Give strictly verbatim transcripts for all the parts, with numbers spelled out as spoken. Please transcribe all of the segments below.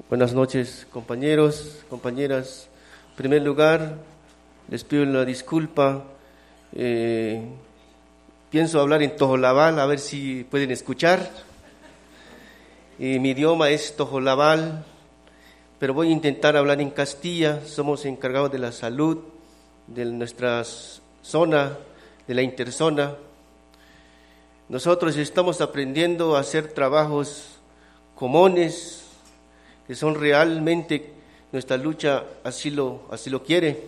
Buenas noches, compañeros, compañeras. En primer lugar, les pido una disculpa. Eh, pienso hablar en tojolabal, a ver si pueden escuchar. Eh, mi idioma es tojolabal, pero voy a intentar hablar en Castilla. Somos encargados de la salud de nuestra zona, de la interzona. Nosotros estamos aprendiendo a hacer trabajos comunes, que son realmente nuestra lucha, así lo, así lo quiere.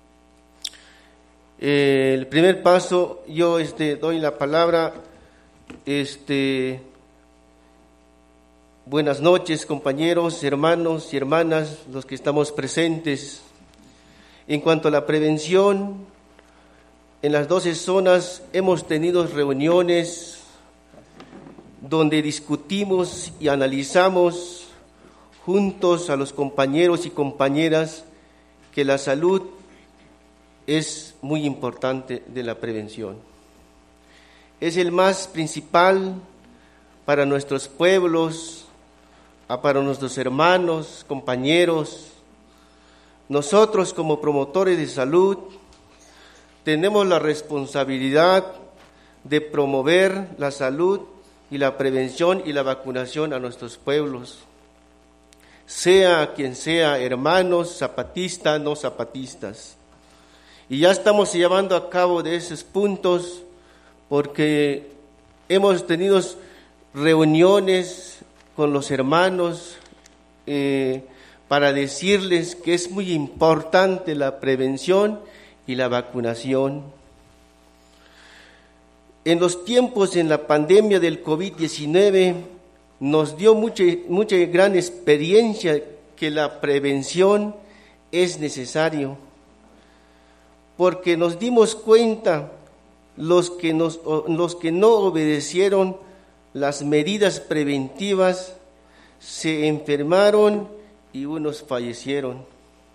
Eh, el primer paso, yo este, doy la palabra. Este, buenas noches, compañeros, hermanos y hermanas, los que estamos presentes. En cuanto a la prevención, en las doce zonas hemos tenido reuniones donde discutimos y analizamos juntos a los compañeros y compañeras que la salud es muy importante de la prevención. Es el más principal para nuestros pueblos, para nuestros hermanos, compañeros. Nosotros como promotores de salud tenemos la responsabilidad de promover la salud y la prevención y la vacunación a nuestros pueblos, sea quien sea, hermanos, zapatistas, no zapatistas. Y ya estamos llevando a cabo de esos puntos porque hemos tenido reuniones con los hermanos eh, para decirles que es muy importante la prevención y la vacunación. En los tiempos en la pandemia del COVID diecinueve nos dio mucha, mucha gran experiencia que la prevención es necesario, porque nos dimos cuenta los que, nos, los que no obedecieron las medidas preventivas se enfermaron y unos fallecieron.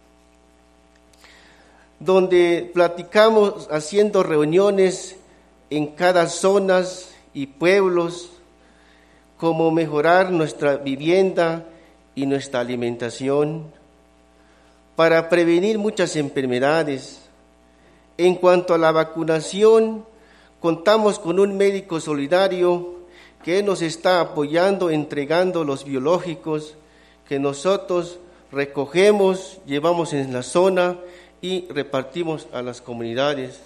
Donde platicamos haciendo reuniones en cada zona y pueblos, cómo mejorar nuestra vivienda y nuestra alimentación para prevenir muchas enfermedades. En cuanto a la vacunación, contamos con un médico solidario que nos está apoyando, entregando los biológicos que nosotros recogemos, llevamos en la zona y repartimos a las comunidades.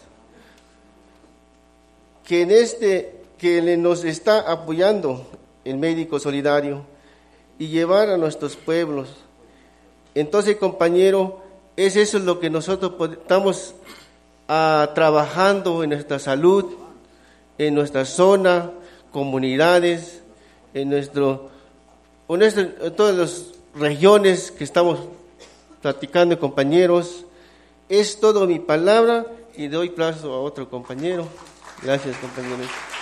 Que en este, que nos está apoyando el médico solidario y llevar a nuestros pueblos. Entonces, compañero, es eso lo que nosotros estamos ah, trabajando en nuestra salud, en nuestra zona, comunidades, en nuestro, en, nuestro, en todas las regiones que estamos platicando, compañeros. Es todo mi palabra y doy plazo a otro compañero. Gracias, compañeros.